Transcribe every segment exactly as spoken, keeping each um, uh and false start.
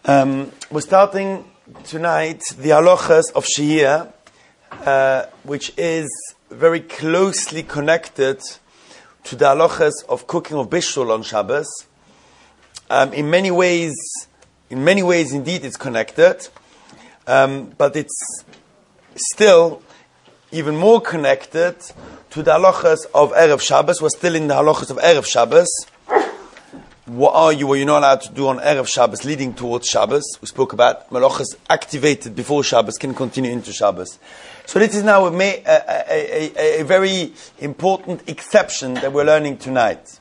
Um, we're starting tonight the halachas of Shehiyah, uh, which is very closely connected to the halachas of cooking of bishul on Shabbos. Um, in many ways, in many ways, indeed, it's connected, um, but it's still even more connected to the halachas of Erev Shabbos. We're still in the halachas of Erev Shabbos. What are you, what you're not allowed to do on Erev Shabbos leading towards Shabbos? We spoke about malachas activated before Shabbos can continue into Shabbos. So this is now a, a, a, a, a very important exception that we're learning tonight.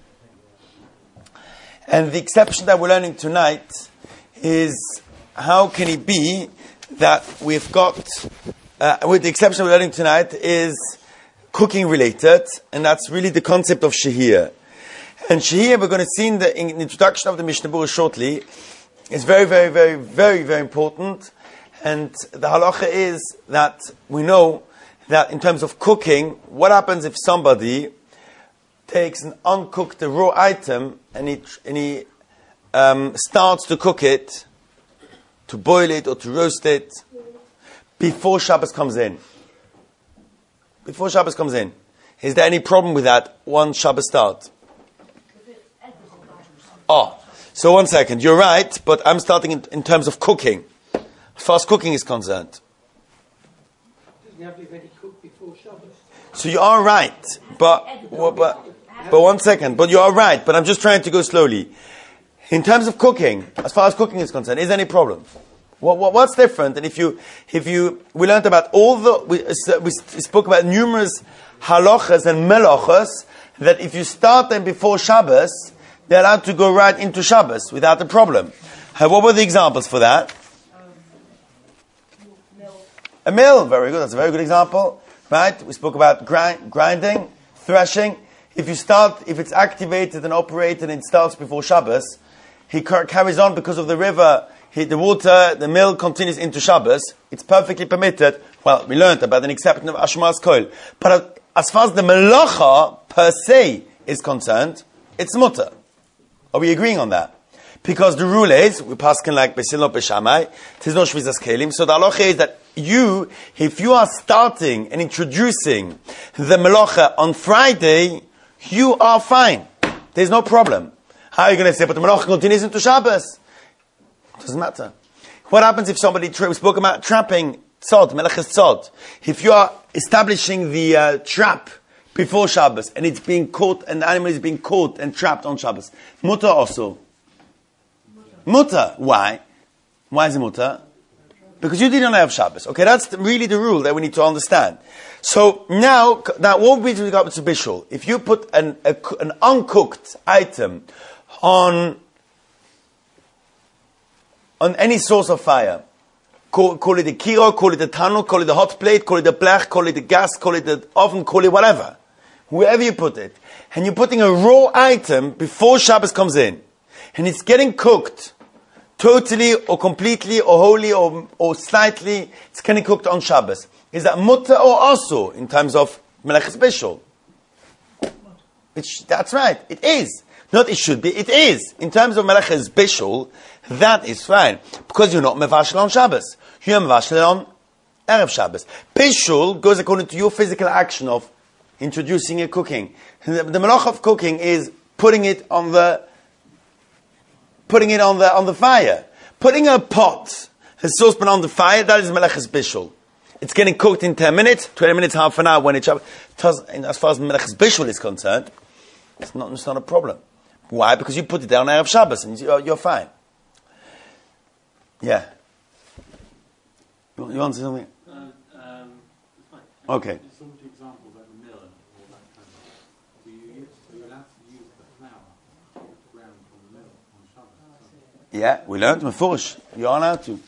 And the exception that we're learning tonight is how can it be that we've got, uh, with the exception we're learning tonight is cooking related, and that's really the concept of Shehiyah. And Shehiyah, we're going to see in the, in the introduction of the Mishnah Berurah shortly, is very, very, very, very, very important. And the halacha is that we know that in terms of cooking, what happens if somebody takes an uncooked a raw item and he, and he um, starts to cook it, to boil it or to roast it, before Shabbos comes in? Before Shabbos comes in. Is there any problem with that once Shabbos starts? Oh, so one second. You're right, but I'm starting in, in terms of cooking. As far as cooking is concerned. Doesn't have to be ready cooked before Shabbos. So you are right, but, well, but but one second. But you are right, but I'm just trying to go slowly. In terms of cooking, as far as cooking is concerned, is there any problem? What, what, what's different? And if you if you we learned about all the we, we spoke about numerous halachas and melachas that if you start them before Shabbos, they're allowed to go right into Shabbos without a problem. Uh, what were the examples for that? A mill, very good. That's a very good example, right? We spoke about grind, grinding, threshing. If you start, if it's activated and operated and it starts before Shabbos, he car- carries on because of the river, he, the water, the mill continues into Shabbos. It's perfectly permitted. Well, we learned about an exception of Ashmas Koil. But uh, as far as the melacha per se is concerned, it's mutter. Are we agreeing on that? Because the rule is, we paskin like Besilno Beshamai, tis no shvizas kelim. So the halacha is that you, if you are starting and introducing the melacha on Friday, you are fine. There's no problem. How are you going to say, but the melacha continues into Shabbos? Doesn't matter. What happens if somebody, tra- we spoke about trapping, tzod, melechas tzod. If you are establishing the uh, trap before Shabbos, and it's being caught, and the animal is being caught and trapped on Shabbos. Mutter also. Mutter. Why? Why is it mutter? Because you didn't have Shabbos. Okay, that's the, really the rule that we need to understand. So now, that what we do to bishul? If you put an, a, an uncooked item on on any source of fire, call, call it a kiro, call it a tanu, call it a hot plate, call it a blech, call it a gas, call it an oven, call it whatever. Wherever you put it, and you're putting a raw item before Shabbos comes in, and it's getting cooked, totally or completely or wholly or, or slightly, it's getting cooked on Shabbos. Is that mutter or also in terms of melechas bishul? That's right, it is. Not it should be, it is. In terms of melechas bishul, that is fine. Because you're not mevashel on Shabbos. You're mevashel on Erev Shabbos. Bishul goes according to your physical action of introducing a cooking. The, the melach of cooking is putting it on the putting it on the on the fire. Putting a pot, a saucepan on the fire, that is melechas bishul. It's getting cooked in ten minutes, twenty minutes, half an hour when it's as far as melechas bishul is concerned, it's not it's not a problem. Why? Because you put it down Erev Shabbos and you're, you're fine. Yeah. You, you want to say something? Uh, um, okay. Yeah, we learned Mefurish. You are allowed to.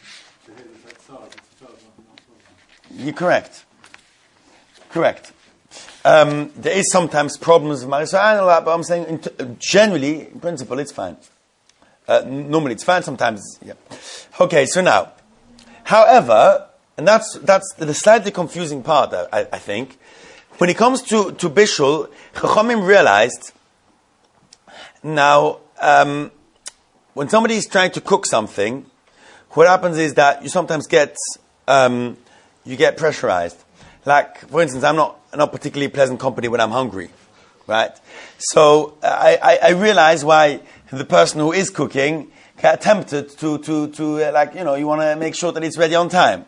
You're correct. Correct. Um, there is sometimes problems with Marisol, but I'm saying in t- generally, in principle, it's fine. Uh, normally, it's fine. Sometimes, yeah. Okay, so now, however, and that's that's the slightly confusing part, I, I think. When it comes to to bishul, Chachamim realized now. Um, when somebody is trying to cook something, what happens is that you sometimes get um, you get pressurized. Like, for instance, I'm not not particularly pleasant company when I'm hungry, right? So I, I, I realize why the person who is cooking get tempted to to to uh, like you know you want to make sure that it's ready on time.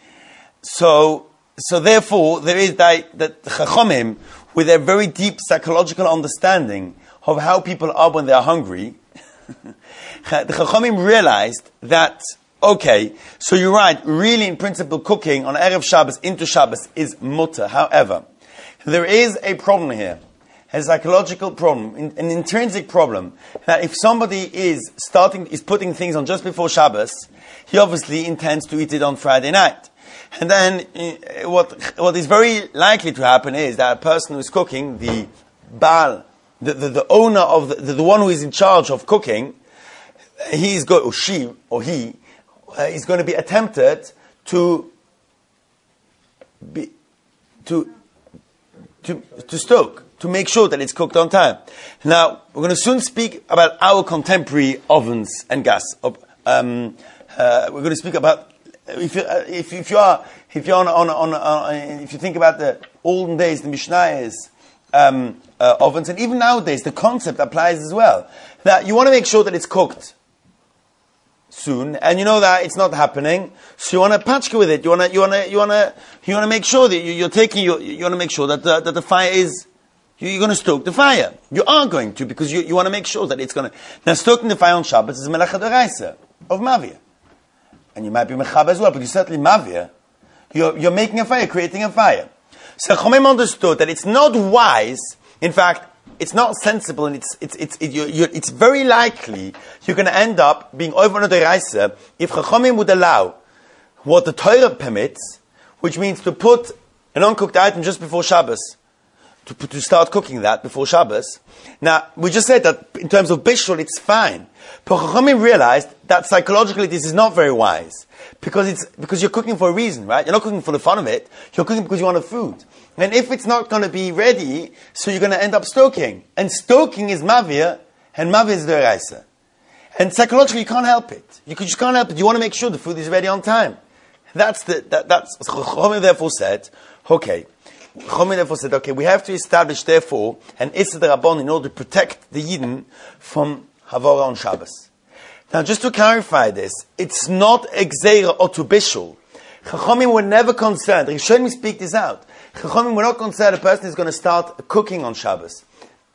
So so therefore there is that that Chachamim with a very deep psychological understanding of how people are when they are hungry. The Chachamim realized that, okay, so you're right, really in principle cooking on Erev Shabbos into Shabbos is mutter. However, there is a problem here, a psychological problem, an intrinsic problem, that if somebody is starting, is putting things on just before Shabbos, he obviously intends to eat it on Friday night. And then uh, what what is very likely to happen is that a person who is cooking, the Baal, the, the, the owner of, the, the, the one who is in charge of cooking, he's go, or she, or he, uh, is going to be attempted to be, to, to, to stoke, to make sure that it's cooked on time. Now, we're going to soon speak about our contemporary ovens and gas. Um, uh, we're going to speak about, if you, uh, if, if you are, if you're on, on, on, on, if you think about the olden days, the Mishnayos, um, uh, ovens, and even nowadays, the concept applies as well. That you want to make sure that it's cooked soon, and you know that it's not happening, so you want to patchka with it. You want to, you want to, you want to, you want to make sure that you, you're taking, you, you want to make sure that the, that the fire is, you're going to stoke the fire. You are going to, because you, you want to make sure that it's going to. Now, stoking the fire on Shabbos is melacha d'oraisa of mavia, and you might be mechab as well, but you certainly mavia. You're, you're making a fire, creating a fire. So Chachamim understood that it's not wise. In fact, it's not sensible, and it's it's it's it, you're, you're, it's very likely you're going to end up being over on the Reise if Chachamim would allow what the Torah permits, which means to put an uncooked item just before Shabbos, to to start cooking that before Shabbos. Now, we just said that in terms of bishul, it's fine, but Chachamim realized that psychologically this is not very wise because it's because you're cooking for a reason, right? You're not cooking for the fun of it. You're cooking because you want the food. And if it's not going to be ready, so you're going to end up stoking. And stoking is mavia, and mavia is d'oraisa. And psychologically, you can't help it. You just can't help it. You want to make sure the food is ready on time. That's the, that, that's, Chachamim therefore said, okay, Chachamim therefore said, okay, we have to establish, therefore, an Issa D'Rabon in order to protect the Yidden from Havara on Shabbos. Now, just to clarify this, it's not Exeira or to Bishul. Chachamim were never concerned. Rishonim speak this out. Chachamim were not concerned a person is going to start cooking on Shabbos.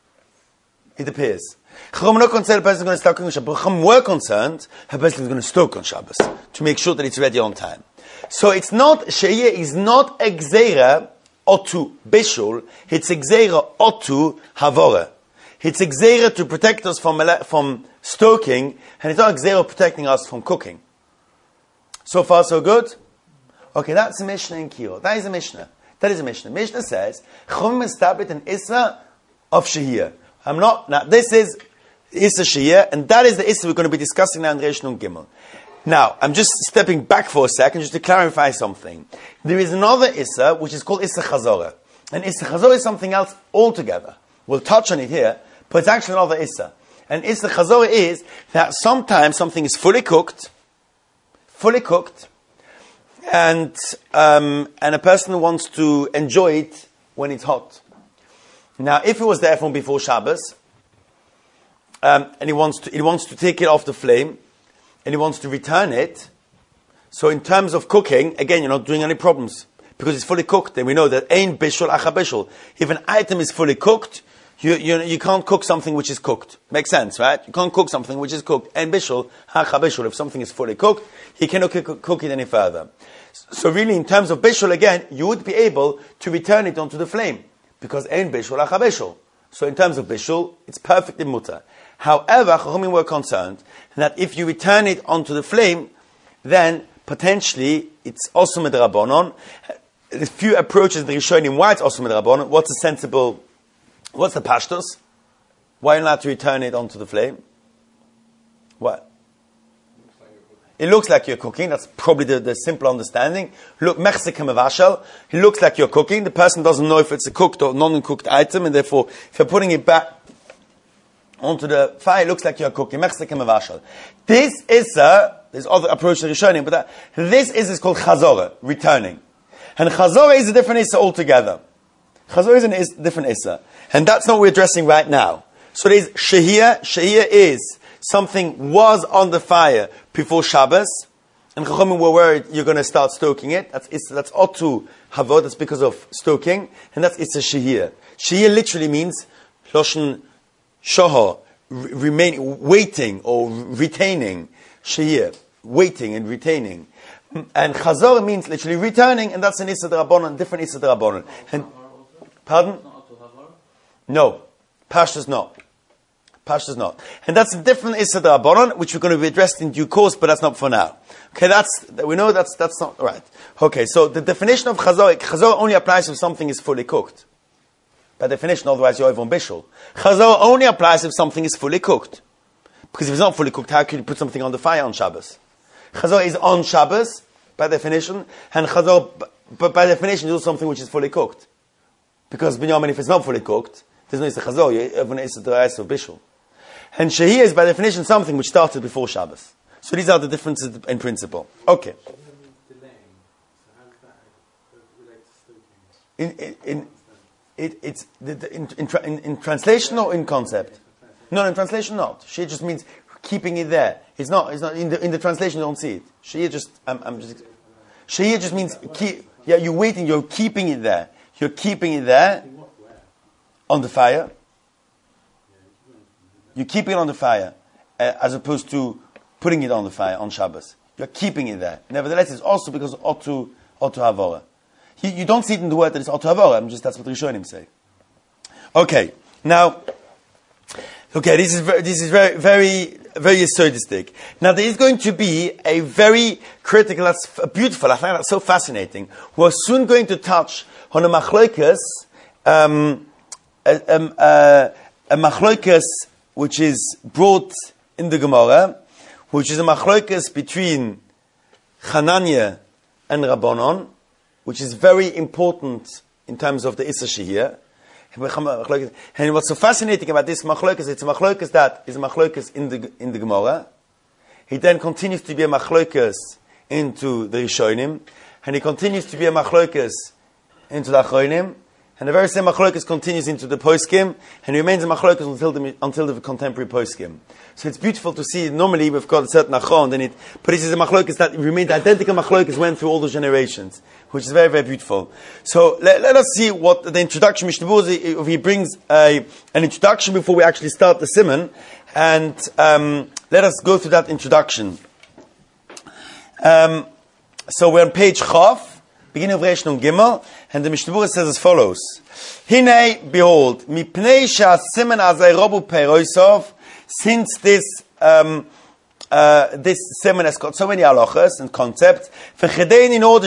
It appears. Chachamim were not concerned a person is going to start cooking on Shabbos. Chachamim were concerned a person is going to stoke on Shabbos to make sure that it's ready on time. So it's not, Sheiyah is not Exeira or to Bishul, it's Exeira or to Havora. It's Exeira to protect us from, from stoking, and it's not Exeira protecting us from cooking. So far, so good? Okay, that's a Mishnah in Kiyot. That is a Mishnah. That is a Mishnah. Mishnah says, Chachamim established an Issa of Shehiyah. I'm not, now this is Issa Shehiyah, and that is the Issa we're going to be discussing now in Reish Nun Gimel. Now, I'm just stepping back for a second just to clarify something. There is another Issa, which is called Issa Chazorah. And Issa Chazorah is something else altogether. We'll touch on it here, but it's actually another Issa. And Issa Chazorah is that sometimes something is fully cooked, fully cooked, and um, and a person wants to enjoy it when it's hot. Now, if it was there from before Shabbos, um, and he wants to he wants to take it off the flame, and he wants to return it, so in terms of cooking, again, you're not doing any problems because it's fully cooked, and we know that ein bishul acha bishul. If an item is fully cooked, you you you can't cook something which is cooked. Makes sense, right? You can't cook something which is cooked. Ein bishul acha bishul. If something is fully cooked, he cannot cook, cook it any further. So really, in terms of bishul, again, you would be able to return it onto the flame because ein bishul acha bishul. So in terms of bishul, it's perfectly mutter. However, Chachamim were concerned that if you return it onto the flame, then potentially it's also midrabanon. The few approaches the Rishonim why it's also midrabanon. What's a sensible? What's the pashtos? Why are you allowed to return it onto the flame? What? It looks like you're cooking. That's probably the, the simple understanding. Look, Mexican mevashel. It looks like you're cooking. The person doesn't know if it's a cooked or non-cooked item, and therefore, if you're putting it back, onto the fire, it looks like you're cooking. This is a, there's other approach to Rishonim, but that, this is, is called chazorah, returning. And chazorah is a different issa altogether. Chazorah is a is, different issa. And that's not what we're addressing right now. So there's shehiyah. Shehiyah is something was on the fire before Shabbos, and Chachamim were worried you're going to start stoking it. That's issa, that's otu havod, that's because of stoking, and that's issa shehiyah. Shehiyah literally means loshen shohar, remain, waiting or retaining. Shehiyah, waiting and retaining. And chazor means literally returning, and that's an issa d'Rabbanan, different issa d'Rabbanan. And pardon? No, Pashtas not. Pashtas not. And that's a different issa d'Rabbanan, which we're going to be addressed in due course, but that's not for now. Okay, that's we know that's that's not right. Okay, so the definition of chazor, chazor only applies if something is fully cooked. By definition, otherwise you're on bishul. Chazor only applies if something is fully cooked. Because if it's not fully cooked, how can you put something on the fire on Shabbos? Chazor is on Shabbos, by definition, and chazor, but by definition, is something which is fully cooked. Because binyamin, if it's not fully cooked, there's no issa chazor, you have an issa d'oraisa of bishul. And shehiyah is by definition something which started before Shabbos. So these are the differences in principle. Okay. In, in, in, it, it's in, in, in, in translation or in concept? No, in translation not. Shehiyah just means keeping it there. It's not. It's not in the in the translation. You don't see it. Shehiyah just. I'm, I'm just. Shehiyah just means keep. Yeah, you're waiting. You're keeping it there. You're keeping it there on the fire. You're keeping it on the fire, uh, as opposed to putting it on the fire on Shabbos. You're keeping it there. Nevertheless, it's also because of otu otu havora. You, you don't see it in the word that it's otu havora. I'm just that's what Rishonim say. Okay, now. Okay, this is very, this is very, very, very yesodistic. Now, there is going to be a very critical, that's beautiful, I find that so fascinating. We're soon going to touch on a machloikas, um, a, um, uh, a machloikas which is brought in the Gemara, which is a machloikas between Chananya and Rabbanon, which is very important in terms of the Issa Shehiyah. And what's so fascinating about this machlokas, it's a machlokas that is a machlokas in the in the Gemara. He then continues to be a machlokas into the Rishonim, and he continues to be a machlokas into the Achronim, and the very same machlokas continues into the Poskim, and he remains a machlokas until the until the contemporary Poskim. So it's beautiful to see. Normally we've got a certain achron, then it, but this is a machlokas that remained identical machlokas went through all the generations, which is very, very beautiful. So let, let us see what the introduction, Mishnah Berurah, he brings a, an introduction before we actually start the Siman, and um, let us go through that introduction. Um, so we're on page Chaf, beginning of Reish Nun Gimel, and the Mishnah Berurah says as follows: Hinei, behold, mipnei she'asimen azay robu peiroisov, since this um, Uh, this sermon has got so many halachas and concepts. In order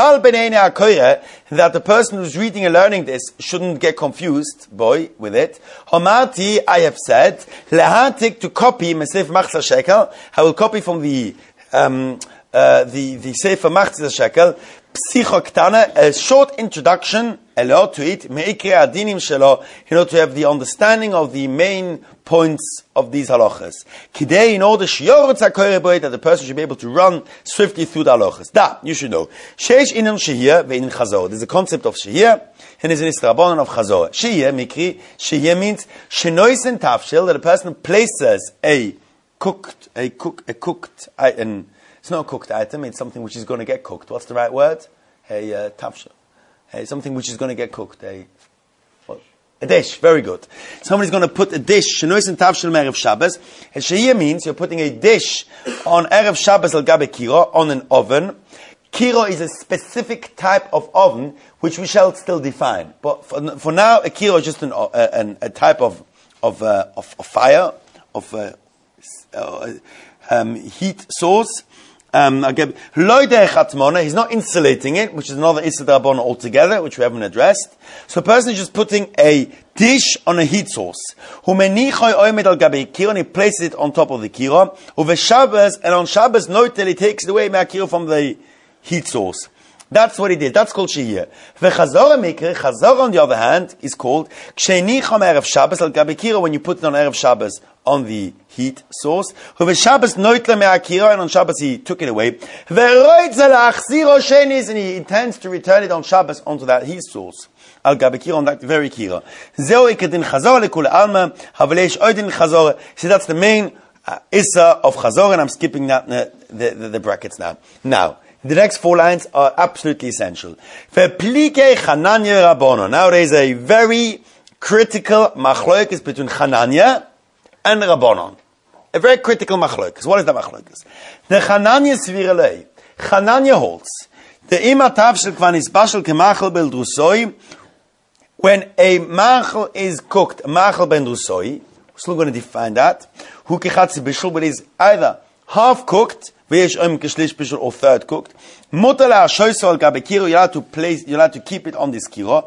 that the person who's reading and learning this shouldn't get confused, boy, with it. Hamarti, I have said, lehatik, to copy Mesef Machzor Shekel. I will copy from the um, uh, the the Sefer Machzor Shekel. Psichoktana, a short introduction, hello, to it, meikre adinim shelo, in order to have the understanding of the main points of these halachas. Kidei, in order shiyorutz hakoyre boy, that the person should be able to run swiftly through the halachas. Da, you should know. Sheish inon shehiyah ve'inin chazor. There's a concept of shehiyah, and there's an istrabonon of chazor. Shehiyah, mikri, shehiyah means shenoisen tafshil, that a person places a cooked, a cook, a cooked, an It's not a cooked item, it's something which is going to get cooked. What's the right word? A uh, tafshel. Hey, something which is going to get cooked. A, what? A dish, very good. Somebody's going to put a dish, shenois and tafshel Erev Shabbos. And shehiyah means you're putting a dish on Erev Shabbos al gabe kiro, on an oven. Kiro is a specific type of oven, which we shall still define. But for, for now, a kiro is just an, uh, an, a type of, of, uh, of, of fire, of uh, uh, um, heat source. Um, he's not insulating it, which is another Issa d'Rabbanan altogether, which we haven't addressed. So a person is just putting a dish on a heat source. And he places it on top of the kira. And on Shabbos, note that he takes it away from the heat source. That's what he did. That's called shehiyah. V'chazorah mikra, chazorah on the other hand, is called kshenicham erev Shabbos al gabi kira, when you put it on erev Shabbos on the heat source. V'shabbos noitle me'akira, and on Shabbos he took it away. V'roitz alachziro shenis, and he intends to return it on Shabbos onto that heat source. Al gabi kira, on that very kira. Zeo ikadin chazorah lekule alma, havleish oidin chazorah. See, that's the main uh, issa of chazorah, and I'm skipping that, uh, the, the, the brackets now. Now, the next four lines are absolutely essential. Now there is a very critical machloekes between Chananya and Rabbanon. A very critical machloekes. What is the machloekes? The Chananya Svirelei. Chananya holds. The imatav shel kvan isbashel kemachel bel drusoi. When a machel is cooked, machel ben drusoi, we're still going to define that. Hu kechatzi bishul, but is either half cooked, or third cooked. You're allowed to place, you're allowed to keep it on this kiro.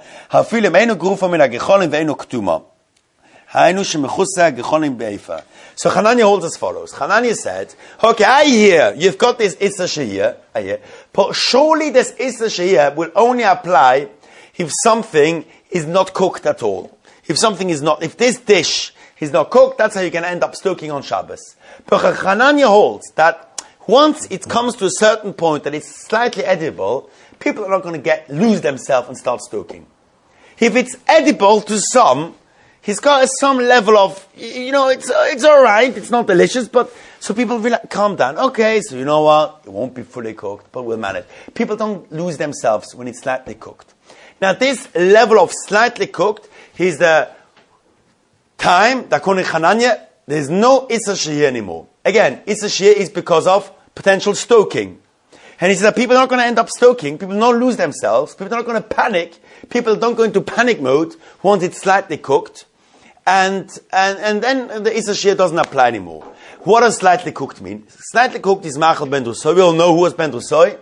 So Hanania holds as follows. Hanania said, okay, I hear, you've got this Issa Shehiyah, I hear, but surely this Issa Shehiyah will only apply if something is not cooked at all. If something is not, if this dish is not cooked, that's how you can end up stoking on Shabbos. But Hanania holds that once it comes to a certain point that it's slightly edible, people are not going to get lose themselves and start stoking. If it's edible to some, he's got some level of, you know, it's it's all right, it's not delicious, but so people will like, calm down. Okay, so you know what, it won't be fully cooked, but we'll manage. People don't lose themselves when it's slightly cooked. Now, this level of slightly cooked is the time that Koni Chananya, there's no Issa Shehiyah anymore. Again, Issa Shehiyah is because of potential stoking. And he says that people are not going to end up stoking, people don't lose themselves, people are not going to panic, people don't go into panic mode once it's slightly cooked, and and, and then the Issa Shehiyah doesn't apply anymore. What does slightly cooked mean? Slightly cooked is Machal ben Drusoi. We all know who was ben Drusoi.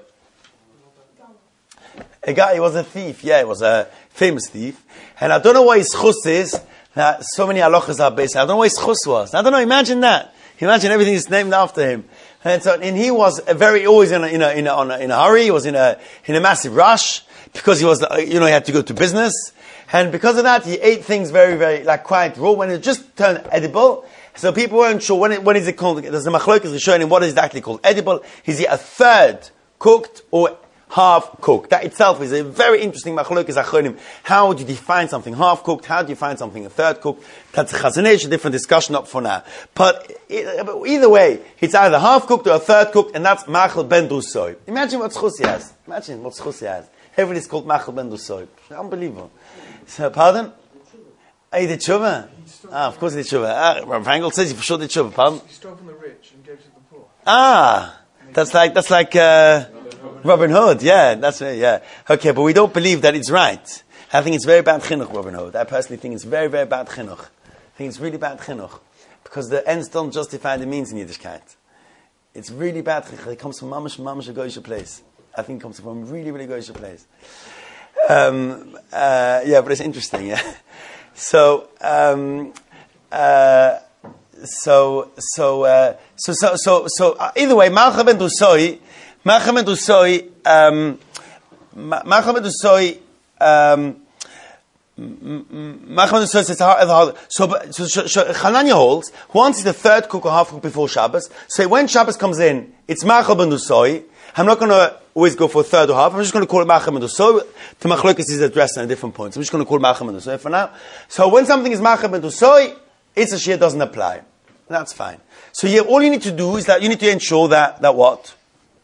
A guy, he was a thief, yeah, he was a famous thief. And I don't know why his chus is, that so many halachas are based. I don't know what his chus was. I don't know, imagine that. Imagine everything is named after him. And so, and he was a very, always in a, in a, in a, in a hurry. He was in a, in a massive rush because he was, you know, he had to go to business. And because of that, he ate things very, very, like quite raw when it just turned edible. So people weren't sure when it, when is it called. There's a machlokes showing him what is it actually called edible. Is it a third cooked or half cooked? That itself is a very interesting machlokes achronim. How do you define something half cooked? How do you find something a third cooked? That's a chazanesh, a different discussion up for now. But either way, it's either half cooked or a third cooked, and that's machal ben drusoi. Imagine what schus he has. Imagine what schus he has. Everybody's called machal ben drusoi. Unbelievable. So, pardon? Ah, he did tshuva? Ah, of course he did tshuva. Ah, Rav Engel says he for sure did tshuva. Pardon? He stole from the rich and gave to the poor. Ah, that's like that's like uh, Robin Hood. Yeah, that's right. Yeah. Okay, but we don't believe that it's right. I think it's very bad chinuch, Robin Hood. I personally think it's very, very bad chinuch. I think it's really bad chinuch because the ends don't justify the means in Yiddishkeit. It's really bad chinuch. It comes from mamash mamash a goyish place. I think it comes from a really, really goyish place. Um, uh, yeah, but it's interesting. Yeah. So, um, uh, so, so, uh, so, so, so, so, uh, either way, Malcha ben Drusoi, Malcha ben Drusoi, um, Malcha ben Drusoi, um, Malcha ben Drusoi says hard. So, so, so, so, Chananya holds once it's the third cook or half cook before Shabbos. So when Shabbos comes in, it's Malcha ben Drusoi. I'm not going to always go for a third or half. I'm just going to call it Malcha ben Drusoi. The machlokes is addressed in a different point. So I'm just going to call it Malcha ben Drusoi for now. So when something is Malcha ben Drusoi, Issa Shehiyah doesn't apply. That's fine. So here, all you need to do is that you need to ensure that, that what?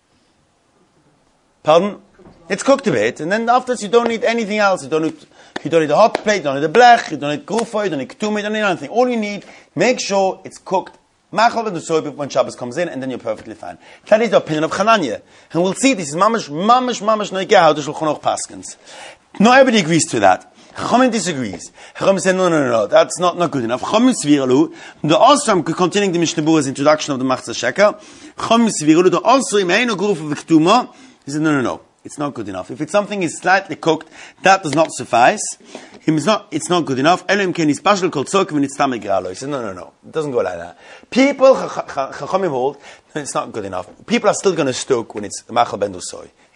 Pardon? It's cooked a bit, and then afterwards you don't need anything else. You don't need, you don't need a hot plate, you don't need a blech, you don't need grufo, you don't need ketuma, you don't need anything. All you need, make sure it's cooked Machal ben Drusoi when Shabbos comes in, and then you're perfectly fine. That is the opinion of Chananya. And we'll see, this is mamash, mamash, mamash noigeh how the Shulchan Aruch paskins. Not everybody agrees to that. Chachamim disagrees. Chachamim say, no, no, no, no, that's not, not good enough. Chachamim sviralu, the Osram, continuing the Mishnah Berurah's introduction of the Machzah Sheker, Chachamim sviralu, the Osram, Eino Gruf of Ketuma, he said, no, no, no, it's not good enough. If it's something is slightly cooked, that does not suffice. It's not, it's not good enough. Elohim ken special called tzok when it's tamei gralo. He said, no, no, no. It doesn't go like that. People, Chachamim hold, it's not good enough. People are still going to stoke when it's machal ben Drusoi.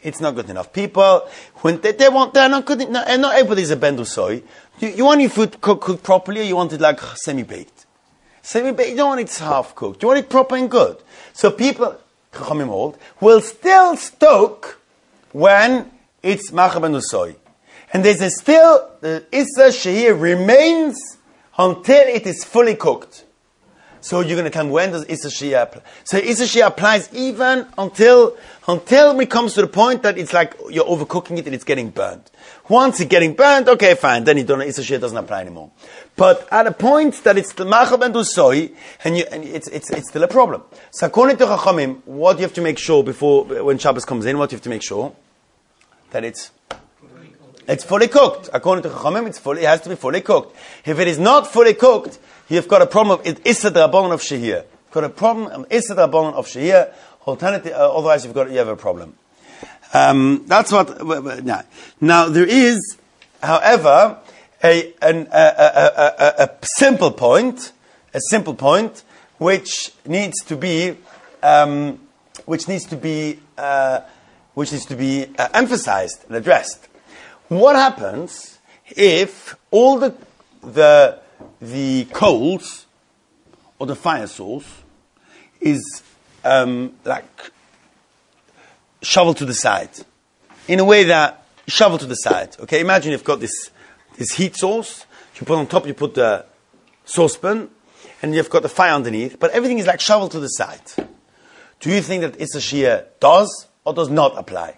it's not good enough. People, when they, they want, they're not good, not, not everybody's a ben dusoi. You, you want your food cooked, cooked properly, or you want it like semi-baked? Semi-baked, you don't want it half-cooked. You want it proper and good. So people, chachamim hold, will still stoke when it's macha ben dusoi. And there's a still, the Issa Shehir remains until it is fully cooked. So you're going to tell me, when does Issa Shehir apply? So Issa Shehir applies even until, until it comes to the point that it's like you're overcooking it and it's getting burnt. Once it's getting burnt, okay, fine, then you don't, Issa Shehir doesn't apply anymore. But at a point that it's the Machal Ben Dusoi, and, you, and it's, it's, it's still a problem. So according to Chachamim, what do you have to make sure before, when Shabbos comes in, what do you have to make sure? That it's It's fully cooked. According to Chachamim, it's fully, it has to be fully cooked. If it is not fully cooked, you've got a problem of Issa D'Rabbanan of Shehir. You've got a problem of Issa D'Rabbanan of Shehir. Alternative, uh, otherwise you've got, you have a problem. Um, that's what, uh, now, now there is, however, a, an, a, a, a, a, a simple point, a simple point, which needs to be, um, which needs to be, uh, which needs to be uh, emphasized and addressed. What happens if all the the the coals or the fire source is um, like shoveled to the side in a way that shoveled to the side? Okay, imagine you've got this this heat source. You put on top, you put the saucepan, and you've got the fire underneath. But everything is like shoveled to the side. Do you think that Issa Shehir does or does not apply?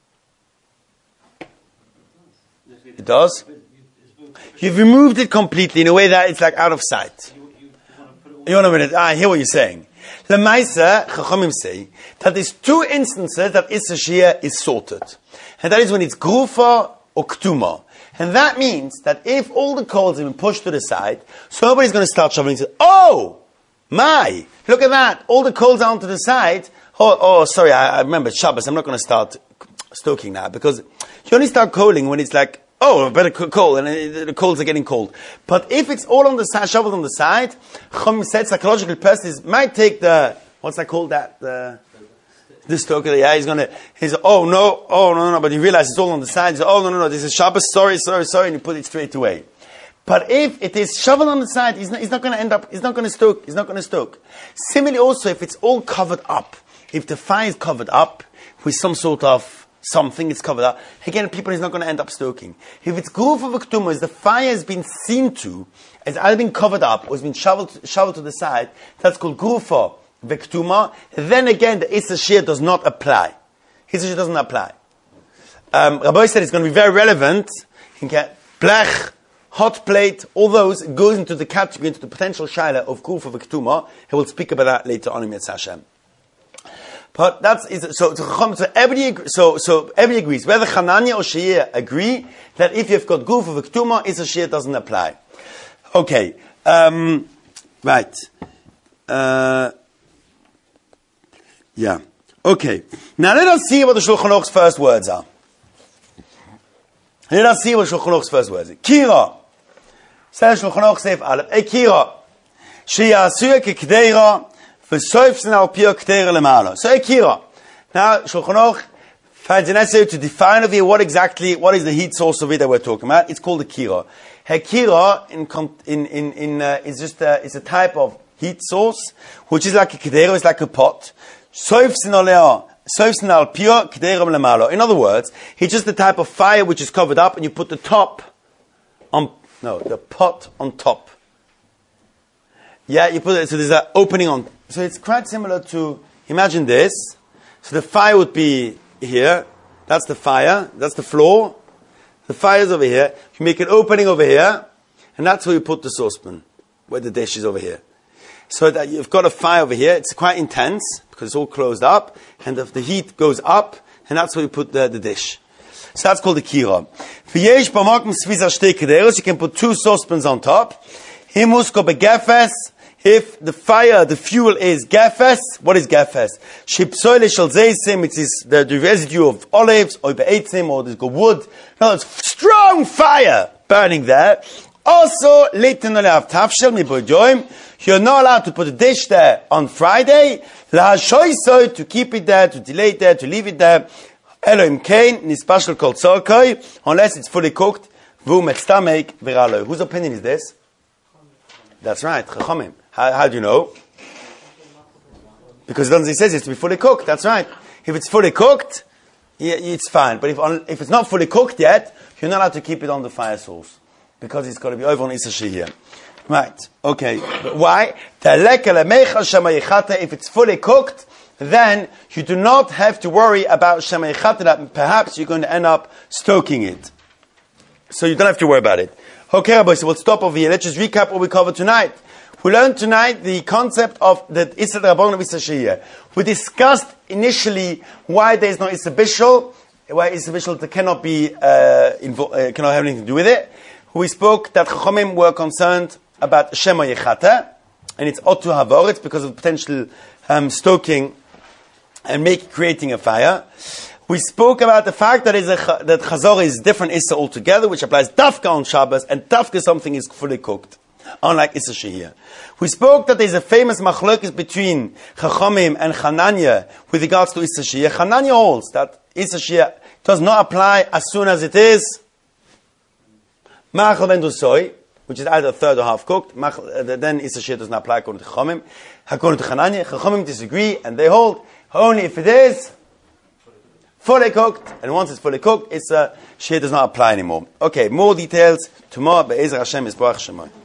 It does? You've removed it completely in a way that it's like out of sight. You want a minute? Ah, I hear what you're saying. Lemaisa, Chachamim say that there's two instances that Issa Shehir is sorted. And that is when it's Grufa or Ktuma. And that means that if all the coals have been pushed to the side, so nobody's going to start shoveling and say, oh, my, look at that. All the coals are onto the side. Oh, oh sorry, I, I remember Shabbos. I'm not going to start stoking now because you only start coaling when it's like, oh, I better coal, and the coals are getting cold. But if it's all on the side, shoveled on the side, Chum said psychological person is, might take the, what's that called, that, the, the stoker, yeah, he's gonna, he's, oh no, oh no, no, but he realizes it's all on the side, he's, oh no, no, no, this is Shabbos, sorry, sorry, sorry, and you put it straight away. But if it is shoveled on the side, he's not, he's not gonna end up, he's not gonna stoke, he's not gonna stoke. Similarly also, if it's all covered up, if the fire is covered up with some sort of something, it's covered up. Again, people is not going to end up stoking. If it's Grufa V'Ktuma, the fire has been seen to, has either been covered up or has been shoveled, shoveled to the side, that's called Grufa V'Ktuma. Then again, the Issa Shehir does not apply. Issa Shehir doesn't apply. Um, Rabbi said it's going to be very relevant. You can get blech, hot plate, all those, it goes into the category, into the potential shaila of Grufa V'Ktuma. He will speak about that later on in Yetz Hashem. But that's is so. So, so everybody so so everybody agrees. Whether Chananya or Shehir agree that if you've got Guf or Ktuma, Issa Shehir doesn't apply. Okay, um, right. Uh, yeah. Okay. Now let us see what the Shulchan Aruch's first words are. Let us see what Shulchan Aruch's first words are. Kira. Says Shulchan Aruch Seif Aleph. A kira. Sheyasuya kekdeira. So Akira. Now, Shulchan Aruch finds it necessary to define over here what exactly, what is the heat source of it that we're talking about. It's called a kira. A kira in, in, in, in, uh, is just a, it's a type of heat source, which is like a kedera, it's like a pot. In other words, it's just the type of fire which is covered up and you put the top on, no, the pot on top. Yeah, you put it, so there's an opening on. So it's quite similar to, imagine this. So the fire would be here. That's the fire. That's the floor. The fire is over here. You make an opening over here. And that's where you put the saucepan, where the dish is over here. So that you've got a fire over here. It's quite intense because it's all closed up. And the, the heat goes up. And that's where you put the, the dish. So that's called the kira. You can put two saucepans on top. If the fire, the fuel is gefes, what is gefes? Shipsoile shel zeisim, it is the, the residue of olives, or be'etzim, or there's got wood. No, it's strong fire burning there. Also, leitin oleav tafshel mi bojoim. You're not allowed to put a dish there on Friday. Lahashoiso, to keep it there, to delay it there, to leave it there. Elohim Kain, nispashal kol tzorkoi, unless it's fully cooked, vu metztamek viralo. Whose opinion is this? That's right, Chachamim. How, how do you know? Because it doesn't, it says it's to be fully cooked, that's right. If it's fully cooked, yeah, it's fine. But if if it's not fully cooked yet, you're not allowed to keep it on the fire source. Because it's got to be over on Issa Shehiyah. Right, okay. But why? If it's fully cooked, then you do not have to worry about Shema Yechata, that perhaps you're going to end up stoking it. So you don't have to worry about it. Okay, Rabbi, so we'll stop over here. Let's just recap what we covered tonight. We learned tonight the concept of the Issa Rabbanon of Issa Shehiyah. We discussed initially why there is no Issa Bishul, why Issa Bishul cannot be, uh, invo- uh, cannot have anything to do with it. We spoke that Chachamim were concerned about Shema Yechata, and it's Otu Havor, it's because of potential um, stoking and make, creating a fire. We spoke about the fact that, is a, that Chazor is different Issa altogether, which applies Dafka on Shabbos, and Dafka something is fully cooked, unlike Issa Shehiyah. We spoke that there is a famous machlokes between Chachamim and Chananya with regards to Issa Shehiyah. Chananya holds that Issa Shehiyah does not apply as soon as it is Machal ben Dusoi, which is either third or half cooked. Machal, uh, then Issa Shehiyah does not apply according to Chachamim. According to Chananya, Chachamim disagree, and they hold only if it is fully cooked, and once it's fully cooked, Issa Shehiyah does not apply anymore. Okay, more details tomorrow. Be'ezra Hashem Yisborach Shemai.